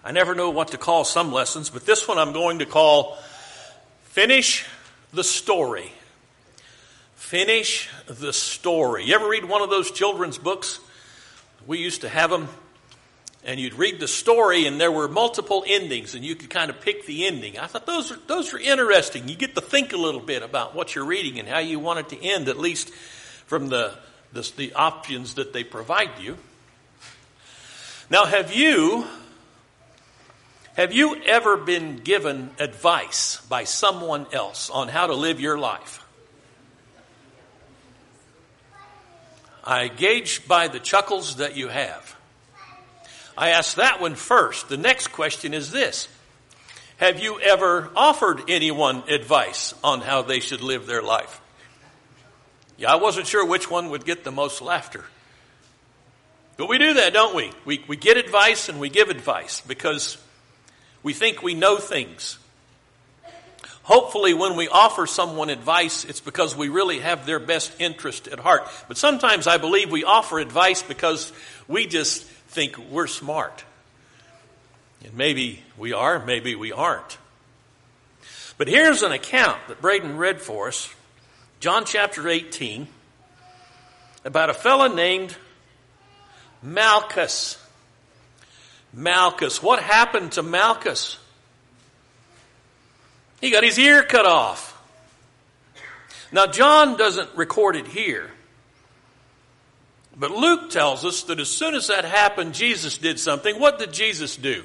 I never know what to call some lessons, but this one I'm going to call Finish the Story. Finish the Story. You ever read one of those children's books? We used to have them, and you'd read the story, and there were multiple endings, and you could kind of pick the ending. I thought those are interesting. You get to think a little bit about what you're reading and how you want it to end, at least from the options that they provide you. Now, have you ever been given advice by someone else on how to live your life? I gauge by the chuckles that you have. I asked that one first. The next question is this: have you ever offered anyone advice on how they should live their life? Yeah, I wasn't sure which one would get the most laughter. But we do that, don't we? We get advice and we give advice because we think we know things. Hopefully when we offer someone advice, it's because we really have their best interest at heart. But sometimes I believe we offer advice because we just think we're smart. And maybe we are, maybe we aren't. But here's an account that Braden read for us, John chapter 18, about a fella named Malchus. Malchus. What happened to Malchus? He got his ear cut off. Now, John doesn't record it here. But Luke tells us that as soon as that happened, Jesus did something. What did Jesus do?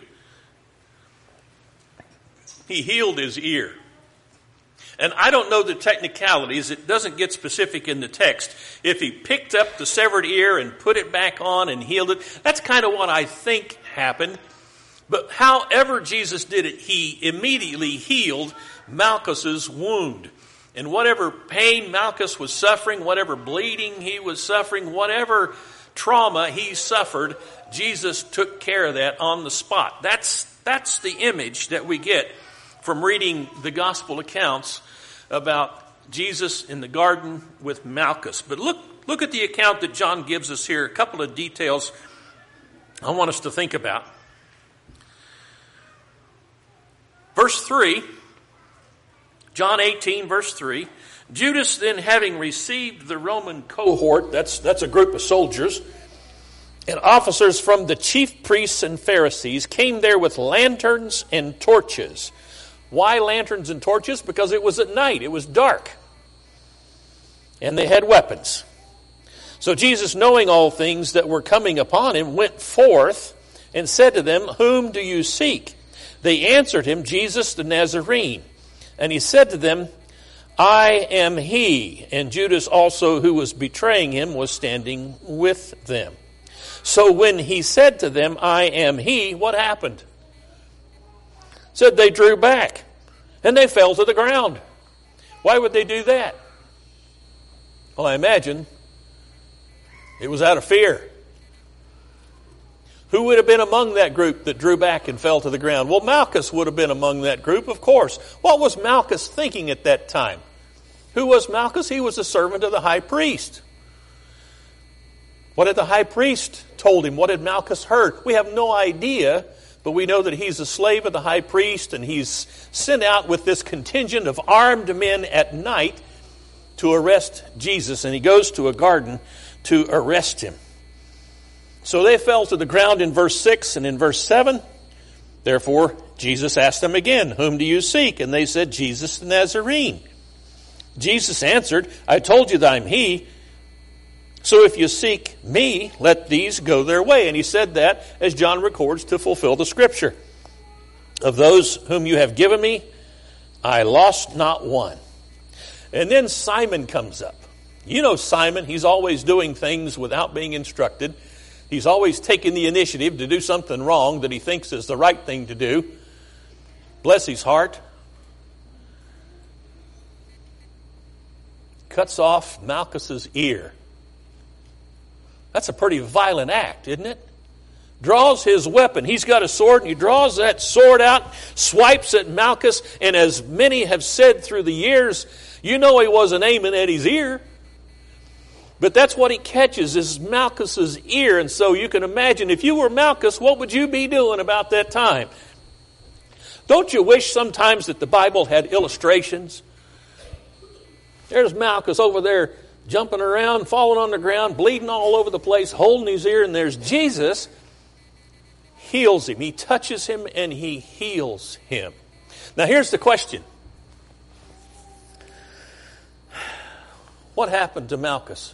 He healed his ear. And I don't know the technicalities. It doesn't get specific in the text. If he picked up the severed ear and put it back on and healed it, that's kind of what I think happened. But however Jesus did it, he immediately healed Malchus's wound. And whatever pain Malchus was suffering, whatever bleeding he was suffering, whatever trauma he suffered, Jesus took care of that on the spot. That's the image that we get from reading the gospel accounts about Jesus in the garden with Malchus. But look at the account that John gives us here. A couple of details I want us to think about. Verse 3, John 18, verse 3, Judas then, having received the Roman cohort, that's a group of soldiers, and officers from the chief priests and Pharisees, came there with lanterns and torches. Why lanterns and torches? Because it was at night, it was dark, and they had weapons. So Jesus, knowing all things that were coming upon him, went forth and said to them, "Whom do you seek?" They answered him, "Jesus the Nazarene." And he said to them, "I am he." And Judas also, who was betraying him, was standing with them. So when he said to them, "I am he," what happened? Said they drew back and they fell to the ground. Why would they do that? Well, I imagine it was out of fear. Who would have been among that group that drew back and fell to the ground? Well, Malchus would have been among that group, of course. What was Malchus thinking at that time? Who was Malchus? He was a servant of the high priest. What had the high priest told him? What had Malchus heard? We have no idea, but we know that he's a slave of the high priest, and he's sent out with this contingent of armed men at night to arrest Jesus, and he goes to a garden to arrest him. So they fell to the ground in verse 6 and in verse 7. Therefore, Jesus asked them again, "Whom do you seek?" And they said, "Jesus the Nazarene." Jesus answered, "I told you that I'm he. So if you seek me, let these go their way." And he said that, as John records, to fulfill the scripture. "Of those whom you have given me, I lost not one." And then Simon comes up. You know Simon, he's always doing things without being instructed. He's always taking the initiative to do something wrong that he thinks is the right thing to do. Bless his heart. Cuts off Malchus's ear. That's a pretty violent act, isn't it? Draws his weapon. He's got a sword, and he draws that sword out, swipes at Malchus, and as many have said through the years, you know he wasn't aiming at his ear. But that's what he catches, is Malchus's ear. And so you can imagine, if you were Malchus, what would you be doing about that time? Don't you wish sometimes that the Bible had illustrations? There's Malchus over there jumping around, falling on the ground, bleeding all over the place, holding his ear, and there's Jesus. Heals him. He touches him and he heals him. Now here's the question. What happened to Malchus?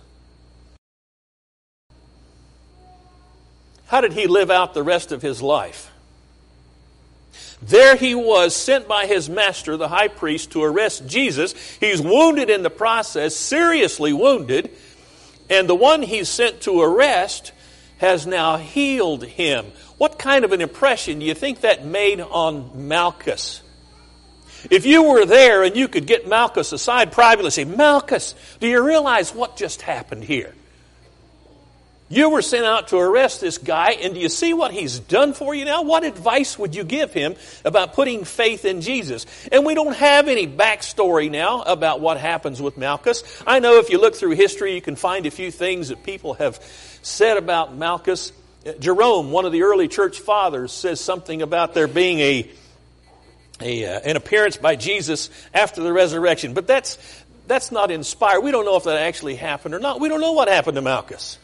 How did he live out the rest of his life? There he was, sent by his master, the high priest, to arrest Jesus. He's wounded in the process, seriously wounded, and the one he's sent to arrest has now healed him. What kind of an impression do you think that made on Malchus? If you were there and you could get Malchus aside privately and say, Malchus, do you realize what just happened here? You were sent out to arrest this guy, and do you see what he's done for you now? What advice would you give him about putting faith in Jesus? And we don't have any backstory now about what happens with Malchus. I know if you look through history, you can find a few things that people have said about Malchus. Jerome, one of the early church fathers, says something about there being an appearance by Jesus after the resurrection. But that's not inspired. We don't know if that actually happened or not. We don't know what happened to Malchus.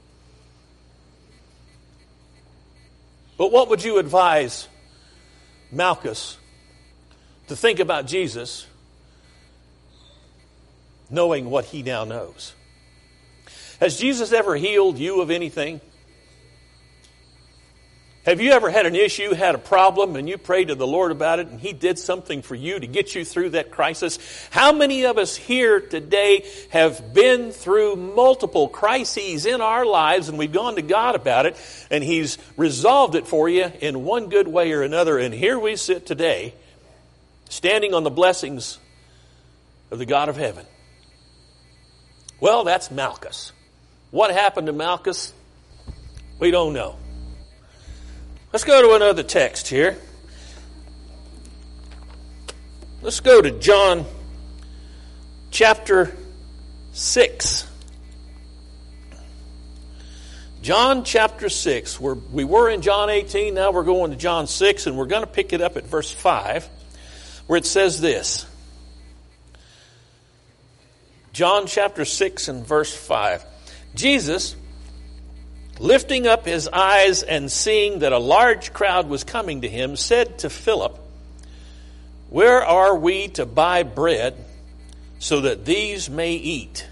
But what would you advise Malchus to think about Jesus, knowing what he now knows? Has Jesus ever healed you of anything? Have you ever had an issue, had a problem, and you prayed to the Lord about it, and He did something for you to get you through that crisis? How many of us here today have been through multiple crises in our lives, and we've gone to God about it, and He's resolved it for you in one good way or another, and here we sit today, standing on the blessings of the God of heaven? Well, that's Malchus. What happened to Malchus? We don't know. Let's go to another text here. Let's go to John chapter 6. John chapter 6. We were in John 18, now we're going to John 6, and we're going to pick it up at verse 5, where it says this. John chapter 6 and verse 5. Jesus, lifting up his eyes and seeing that a large crowd was coming to him, said to Philip, "Where are we to buy bread so that these may eat?"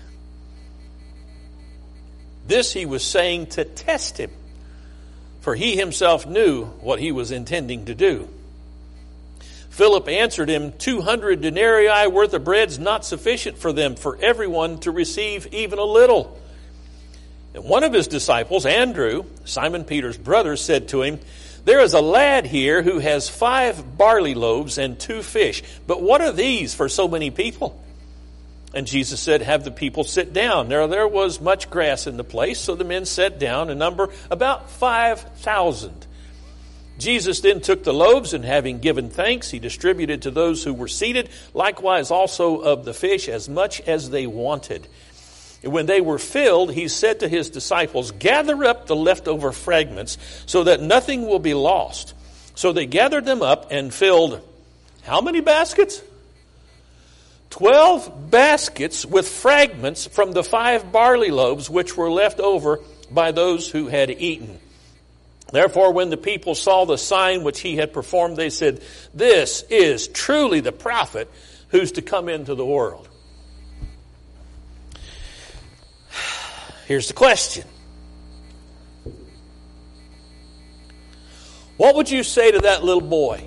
This he was saying to test him, for he himself knew what he was intending to do. Philip answered him, 200 denarii worth of bread is not sufficient for them, for everyone to receive even a little. And one of his disciples, Andrew, Simon Peter's brother, said to him, "There is a lad here who has 5 barley loaves and 2 fish. But what are these for so many people?" And Jesus said, "Have the people sit down." Now there was much grass in the place, so the men sat down, in number about 5,000. Jesus then took the loaves, and having given thanks, he distributed to those who were seated, likewise also of the fish, as much as they wanted. And when they were filled, he said to his disciples, "Gather up the leftover fragments so that nothing will be lost." So they gathered them up and filled how many baskets? 12 baskets with fragments from the 5 barley loaves which were left over by those who had eaten. Therefore, when the people saw the sign which he had performed, they said, "This is truly the prophet who's to come into the world." Here's the question. What would you say to that little boy?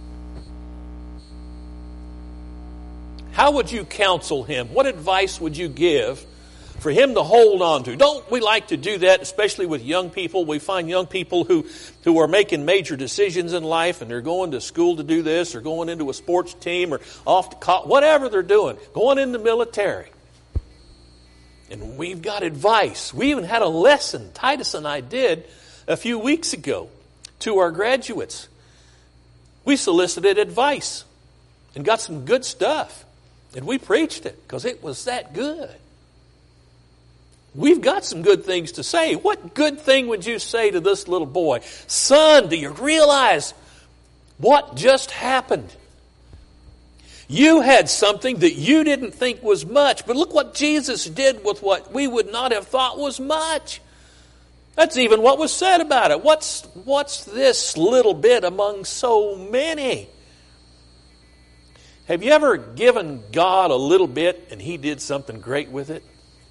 How would you counsel him? What advice would you give for him to hold on to? Don't we like to do that, especially with young people? We find young people who are making major decisions in life, and they're going to school to do this, or going into a sports team, or off to college, whatever they're doing, going in the military. And we've got advice. We even had a lesson, Titus and I did a few weeks ago, to our graduates. We solicited advice and got some good stuff. And we preached it because it was that good. we've got some good things to say. What good thing would you say to this little boy? Son, do you realize what just happened? You had something that you didn't think was much, but look what Jesus did with what we would not have thought was much. That's even what was said about it. What's this little bit among so many? Have you ever given God a little bit and He did something great with it?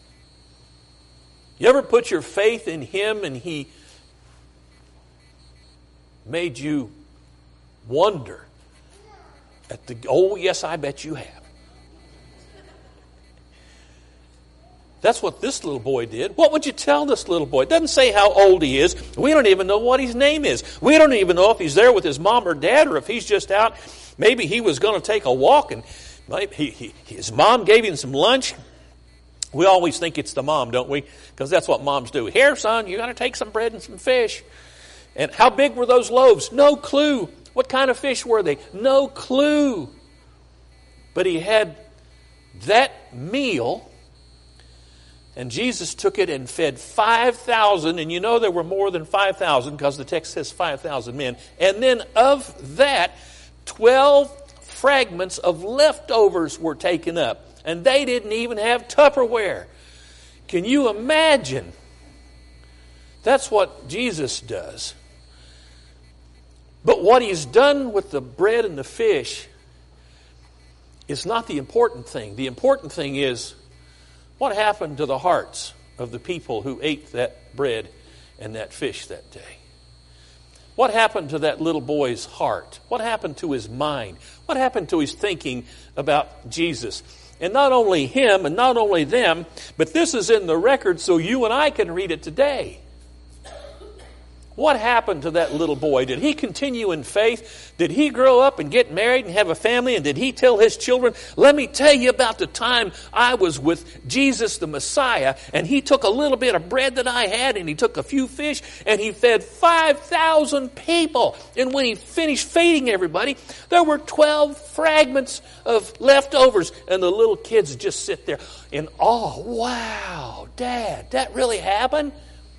You ever put your faith in Him and He made you wonder at the, oh yes, I bet you have. That's what this little boy did. What would you tell this little boy? It doesn't say how old he is. We don't even know what his name is. We don't even know if he's there with his mom or dad or if he's just out. Maybe he was going to take a walk and his mom gave him some lunch. We always think it's the mom, don't we? Because that's what moms do. Here, son, you're going to take some bread and some fish. And how big were those loaves? No clue. What kind of fish were they? No clue. But he had that meal. And Jesus took it and fed 5,000, and you know there were more than 5,000 because the text says 5,000 men. And then of that, 12 fragments of leftovers were taken up. And they didn't even have Tupperware. Can you imagine? That's what Jesus does. But what He's done with the bread and the fish is not the important thing. The important thing is, what happened to the hearts of the people who ate that bread and that fish that day? What happened to that little boy's heart? What happened to his mind? What happened to his thinking about Jesus? And not only him and not only them, but this is in the record so you and I can read it today. What happened to that little boy? Did he continue in faith? Did he grow up and get married and have a family? And did he tell his children, let me tell you about the time I was with Jesus the Messiah, and he took a little bit of bread that I had, and he took a few fish, and he fed 5,000 people. And when he finished feeding everybody, there were 12 fragments of leftovers, and the little kids just sit there in awe. Wow, Dad, that really happened?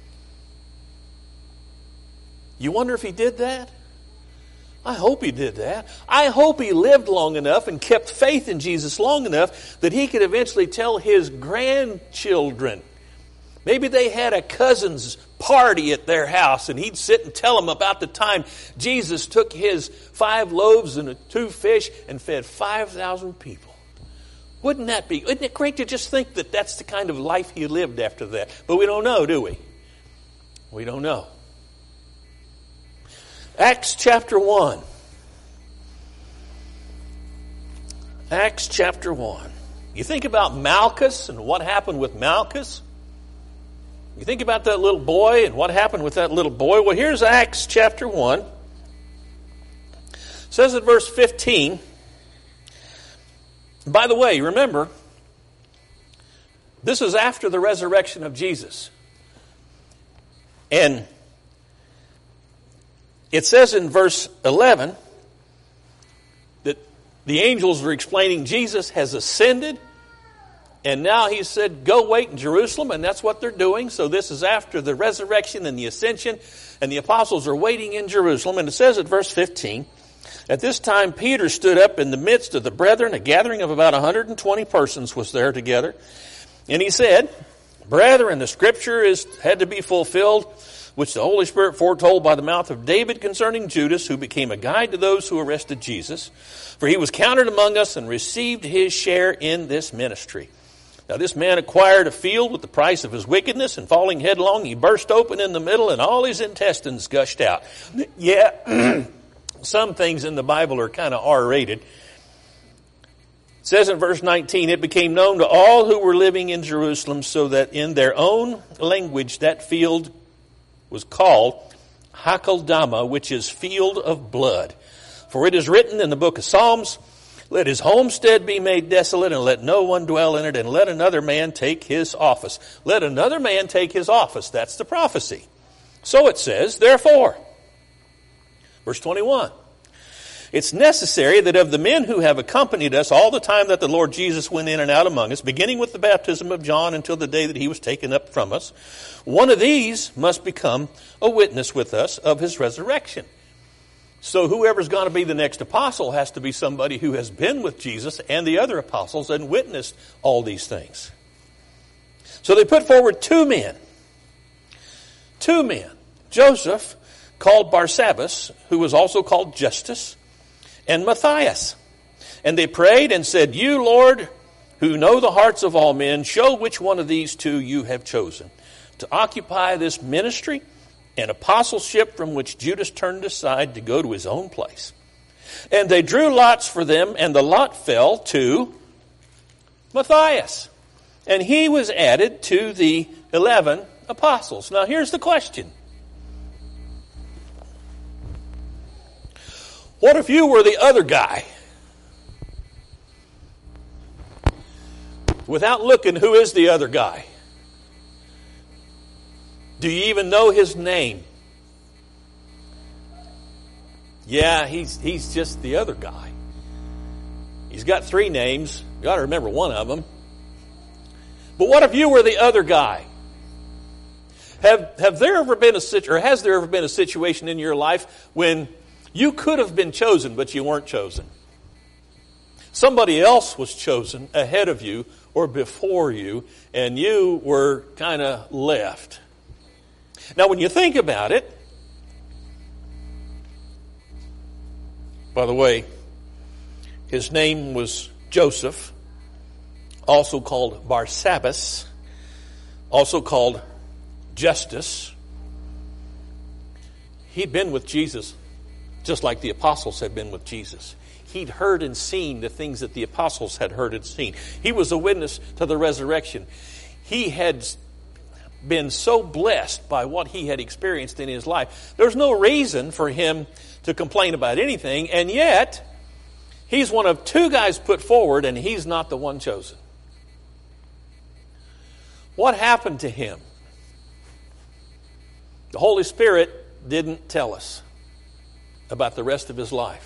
You wonder if he did that? I hope he did that. I hope he lived long enough and kept faith in Jesus long enough that he could eventually tell his grandchildren. Maybe they had a cousin's party at their house and he'd sit and tell them about the time Jesus took his 5 loaves and 2 fish and fed 5,000 people. Isn't it great to just think that that's the kind of life he lived after that? But we don't know, do we? We don't know. Acts chapter 1. Acts chapter 1. You think about Malchus and what happened with Malchus? You think about that little boy and what happened with that little boy? Well, here's Acts chapter 1. It says in verse 15. By the way, remember, this is after the resurrection of Jesus. And it says in verse 11 that the angels were explaining Jesus has ascended, and now he said, go wait in Jerusalem, and that's what they're doing. So this is after the resurrection and the ascension, and the apostles are waiting in Jerusalem. And it says at verse 15, at this time Peter stood up in the midst of the brethren. A gathering of about 120 persons was there together. And he said, brethren, the scripture had to be fulfilled, which the Holy Spirit foretold by the mouth of David concerning Judas, who became a guide to those who arrested Jesus. For he was counted among us and received his share in this ministry. Now this man acquired a field with the price of his wickedness, and falling headlong, he burst open in the middle, and all his intestines gushed out. Yeah, some things in the Bible are kind of R-rated. It says in verse 19, it became known to all who were living in Jerusalem, so that in their own language that field was called Hakeldama, which is field of blood. For it is written in the book of Psalms, let his homestead be made desolate, and let no one dwell in it, and let another man take his office. Let another man take his office. That's the prophecy. So it says, therefore, verse 21, It's necessary that of the men who have accompanied us all the time that the Lord Jesus went in and out among us, beginning with the baptism of John until the day that he was taken up from us, one of these must become a witness with us of his resurrection. So whoever's going to be the next apostle has to be somebody who has been with Jesus and the other apostles and witnessed all these things. So they put forward two men. Joseph, called Barsabbas, who was also called Justus, and Matthias. And they prayed and said, You, Lord, who know the hearts of all men, show which one of these two you have chosen to occupy this ministry and apostleship from which Judas turned aside to go to his own place. And they drew lots for them, and the lot fell to Matthias. And he was added to the 11 apostles. Now here's the question. What if you were the other guy? Without looking, who is the other guy? Do you even know his name? Yeah, he's just the other guy. He's got 3 names. You got to remember one of them. But what if you were the other guy? Has there ever been a situation in your life when you could have been chosen, but you weren't chosen? Somebody else was chosen ahead of you or before you, and you were kind of left. Now, when you think about it, by the way, his name was Joseph, also called Barsabbas, also called Justus. He'd been with Jesus just like the apostles had been with Jesus. He'd heard and seen the things that the apostles had heard and seen. He was a witness to the resurrection. He had been so blessed by what he had experienced in his life. There's no reason for him to complain about anything, and yet he's one of 2 guys put forward, and he's not the one chosen. What happened to him? The Holy Spirit didn't tell us about the rest of his life.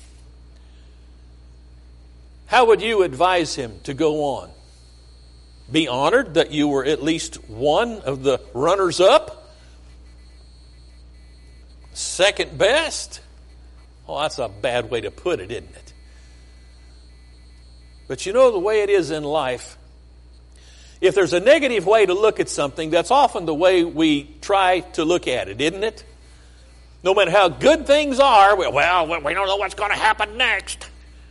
How would you advise him to go on? Be honored that you were at least one of the runners-up? Second best? Oh, that's a bad way to put it, isn't it? But you know the way it is in life. If there's a negative way to look at something, that's often the way we try to look at it, isn't it? No matter how good things are, we don't know what's going to happen next.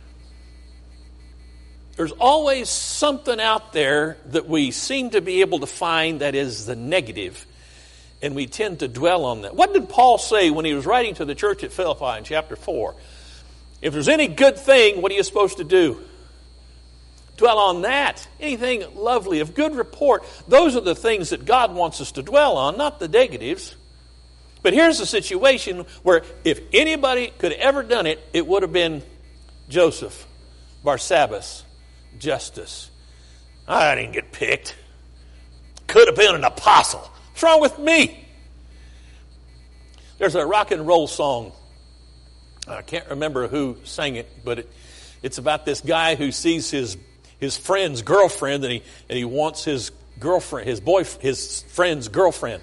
There's always something out there that we seem to be able to find that is the negative, and we tend to dwell on that. What did Paul say when he was writing to the church at Philippi in chapter 4? If there's any good thing, what are you supposed to do? Dwell on that. Anything lovely, of good report. Those are the things that God wants us to dwell on, not the negatives. But here's a situation where if anybody could have ever done it, it would have been Joseph, Barsabbas, Justus. I didn't get picked. Could have been an apostle. What's wrong with me? There's a rock and roll song. I can't remember who sang it, but it's about this guy who sees his friend's girlfriend, and he wants his girlfriend, his friend's girlfriend.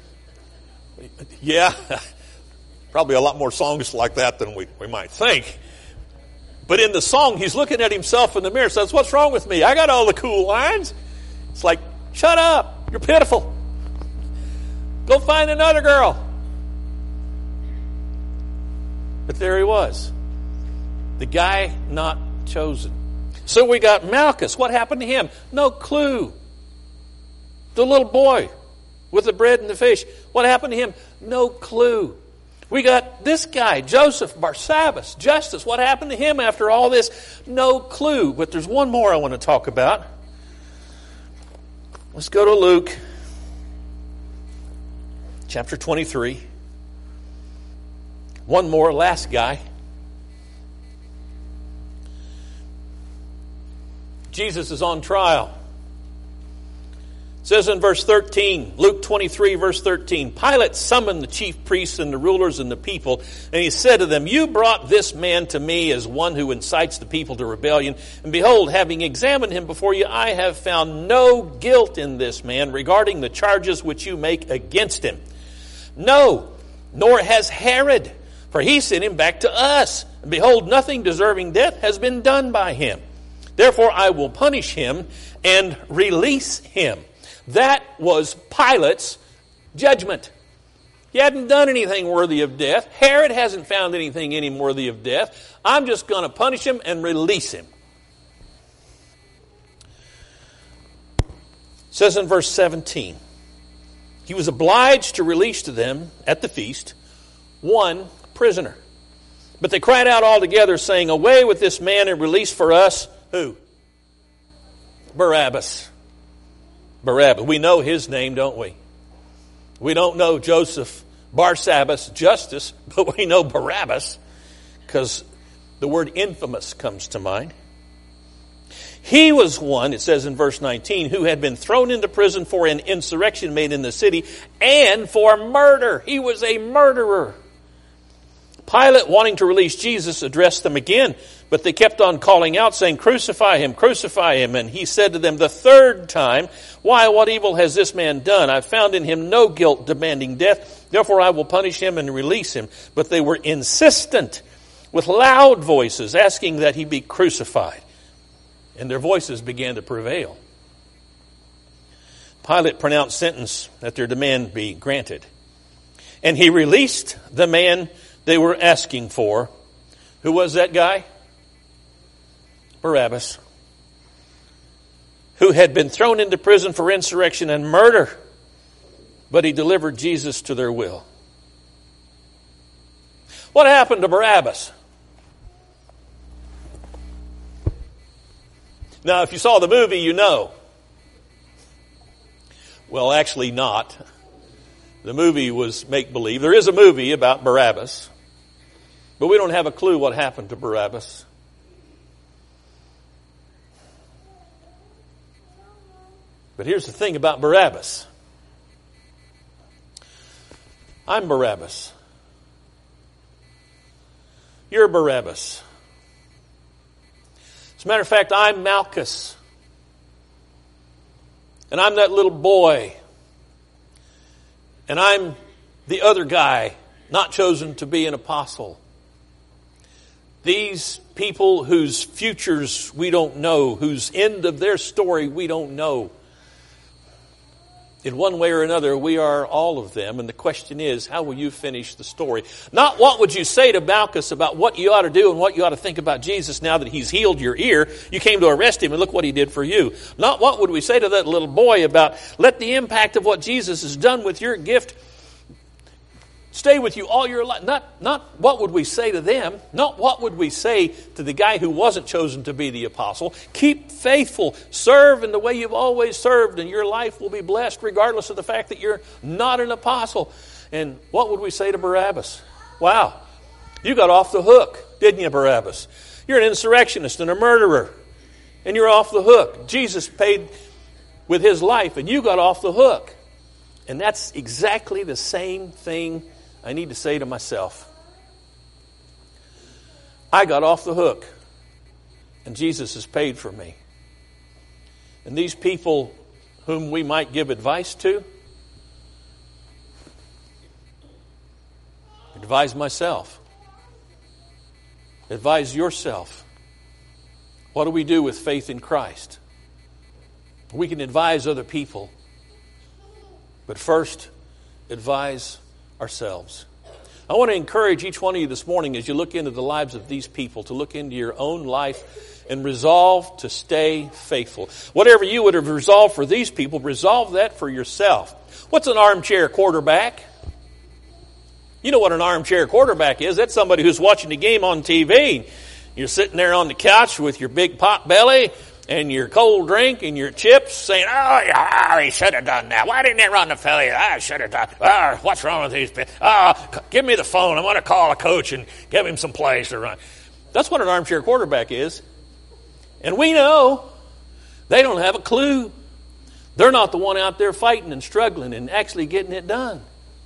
Yeah, probably a lot more songs like that than we might think. But in the song, he's looking at himself in the mirror and says, what's wrong with me? I got all the cool lines. It's like, shut up. You're pitiful. Go find another girl. But there he was. The guy not chosen. So we got Malchus. What happened to him? No clue. The little boy with the bread and the fish. What happened to him? No clue. We got this guy, Joseph, Barsabbas, Justus. What happened to him after all this? No clue. But there's one more I want to talk about. Let's go to Luke, chapter 23. One more, last guy. Jesus is on trial. It says in verse 13, Luke 23, verse 13, Pilate summoned the chief priests and the rulers and the people, and he said to them, "You brought this man to me as one who incites the people to rebellion. And behold, having examined him before you, I have found no guilt in this man regarding the charges which you make against him. No, nor has Herod, for he sent him back to us. And behold, nothing deserving death has been done by him. Therefore I will punish him and release him." That was Pilate's judgment. He hadn't done anything worthy of death. Herod hasn't found anything any worthy of death. I'm just going to punish him and release him. It says in verse 17, he was obliged to release to them at the feast one prisoner. But they cried out all together, saying, "Away with this man and release for us," who? Barabbas. Barabbas. We know his name, don't we? We don't know Joseph Barsabbas, Justus, but we know Barabbas because the word infamous comes to mind. He was one, it says in verse 19, who had been thrown into prison for an insurrection made in the city and for murder. He was a murderer. Pilate, wanting to release Jesus, addressed them again, but they kept on calling out, saying, "Crucify him, crucify him." And he said to them the third time, "Why, what evil has this man done? I've found in him no guilt demanding death. Therefore I will punish him and release him." But they were insistent with loud voices, asking that he be crucified. And their voices began to prevail. Pilate pronounced sentence that their demand be granted. And he released the man they were asking for. Who was that guy? Barabbas. Who had been thrown into prison for insurrection and murder. But he delivered Jesus to their will. What happened to Barabbas? Now, if you saw the movie, you know. Well, actually not. The movie was make-believe. There is a movie about Barabbas. But we don't have a clue what happened to Barabbas. But here's the thing about Barabbas. I'm Barabbas. You're Barabbas. As a matter of fact, I'm Malchus. And I'm that little boy. And I'm the other guy, not chosen to be an apostle. These people whose futures we don't know, whose end of their story we don't know. In one way or another, we are all of them. And the question is, how will you finish the story? Not what would you say to Malchus about what you ought to do and what you ought to think about Jesus now that he's healed your ear. You came to arrest him and look what he did for you. Not what would we say to that little boy about let the impact of what Jesus has done with your gift stay with you all your life. Not what would we say to them. Not what would we say to the guy who wasn't chosen to be the apostle. Keep faithful. Serve in the way you've always served, and your life will be blessed regardless of the fact that you're not an apostle. And what would we say to Barabbas? Wow, you got off the hook, didn't you, Barabbas? You're an insurrectionist and a murderer, and you're off the hook. Jesus paid with his life, and you got off the hook. And that's exactly the same thing I need to say to myself. I got off the hook, and Jesus has paid for me. And these people whom we might give advice to, advise myself. Advise yourself. What do we do with faith in Christ? We can advise other people, but first, advise ourselves. I want to encourage each one of you this morning as you look into the lives of these people to look into your own life and resolve to stay faithful. Whatever you would have resolved for these people, resolve that for yourself. What's an armchair quarterback? You know what an armchair quarterback is. That's somebody who's watching the game on TV. You're sitting there on the couch with your big pot belly and your cold drink and your chips saying, "Oh, yeah, he should have done that. Why didn't he run the failure? I should have done. Oh, what's wrong with these people? Oh, give me the phone. I want to call a coach and give him some plays to run." That's what an armchair quarterback is. And we know they don't have a clue. They're not the one out there fighting and struggling and actually getting it done.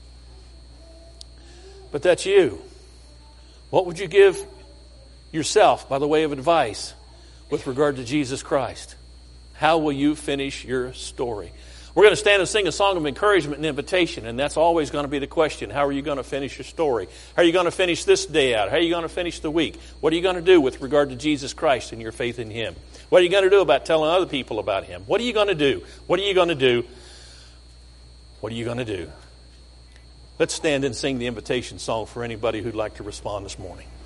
But that's you. What would you give yourself by the way of advice with regard to Jesus Christ? How will you finish your story? We're going to stand and sing a song of encouragement and invitation, and that's always going to be the question. How are you going to finish your story? How are you going to finish this day out? How are you going to finish the week? What are you going to do with regard to Jesus Christ and your faith in Him? What are you going to do about telling other people about Him? What are you going to do? What are you going to do? What are you going to do? Let's stand and sing the invitation song for anybody who'd like to respond this morning.